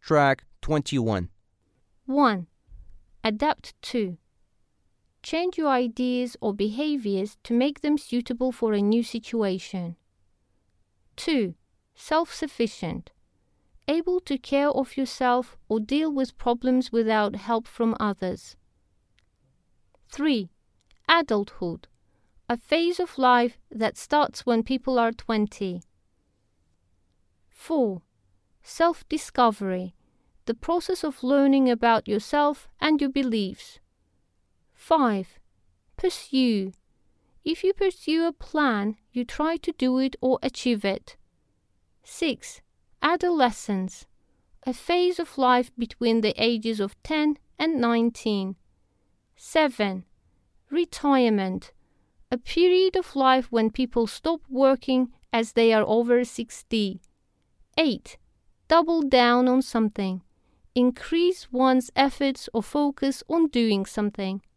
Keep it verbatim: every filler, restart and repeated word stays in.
Track twenty-one. one. Adapt to. Change your ideas or behaviors to make them suitable for a new situation. two. Self-sufficient. Able to care of yourself or deal with problems without help from others. three. Adulthood. A phase of life that starts when people are twenty. four. Self-discovery. The process of learning about yourself and your beliefs. five. Pursue. If you pursue a plan, you try to do it or achieve it. six. Adolescence. A phase of life between the ages of ten and nineteen. seven. Retirement. A period of life when people stop working as they are over sixty. eight. Double down on something. Increase one's efforts or focus on doing something.